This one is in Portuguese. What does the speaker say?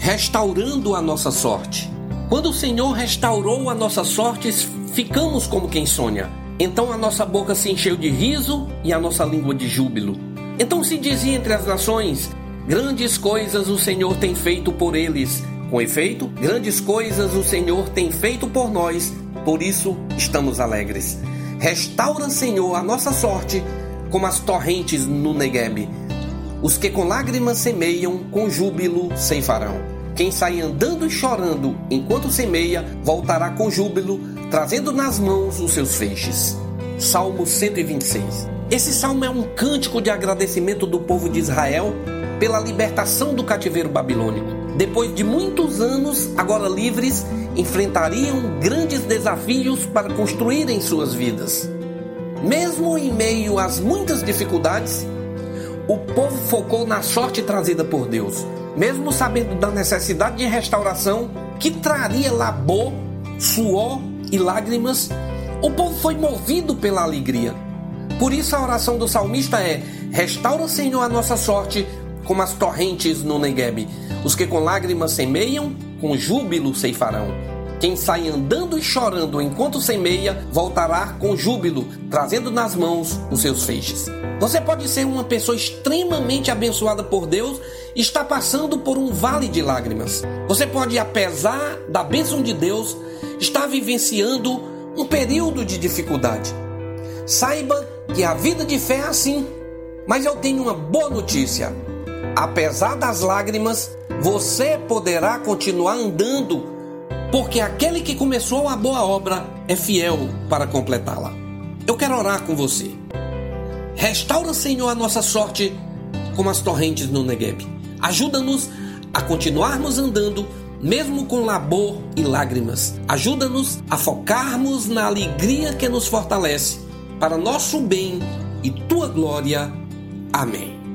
restaurando a nossa sorte. Quando o Senhor restaurou a nossa sorte, ficamos como quem sonha. Então a nossa boca se encheu de riso e a nossa língua de júbilo. Então se dizia entre as nações: grandes coisas o Senhor tem feito por eles. Com efeito, grandes coisas o Senhor tem feito por nós, por isso estamos alegres. Restaura, Senhor, a nossa sorte como as torrentes no Neguebe. Os que com lágrimas semeiam, com júbilo ceifarão. Quem sai andando e chorando enquanto semeia, voltará com júbilo, trazendo nas mãos os seus feixes. Salmo 126. Esse salmo é um cântico de agradecimento do povo de Israel pela libertação do cativeiro babilônico. Depois de muitos anos, agora livres, enfrentariam grandes desafios para construírem suas vidas. Mesmo em meio às muitas dificuldades, o povo focou na sorte trazida por Deus. Mesmo sabendo da necessidade de restauração que traria labor, suor e lágrimas, o povo foi movido pela alegria. Por isso a oração do salmista é: restaura, Senhor, a nossa sorte como as torrentes no Neguebe. Os que com lágrimas semeiam, com júbilo ceifarão. Quem sai andando e chorando enquanto semeia, voltará com júbilo, trazendo nas mãos os seus feixes. Você pode ser uma pessoa extremamente abençoada por Deus e está passando por um vale de lágrimas. Você pode, apesar da bênção de Deus, estar vivenciando um período de dificuldade. Saiba que a vida de fé é assim, mas eu tenho uma boa notícia. Apesar das lágrimas, você poderá continuar andando, porque aquele que começou a boa obra é fiel para completá-la. Eu quero orar com você. Restaura, Senhor, a nossa sorte como as torrentes no Neguebe. Ajuda-nos a continuarmos andando, mesmo com labor e lágrimas. Ajuda-nos a focarmos na alegria que nos fortalece, para nosso bem e tua glória. Amém.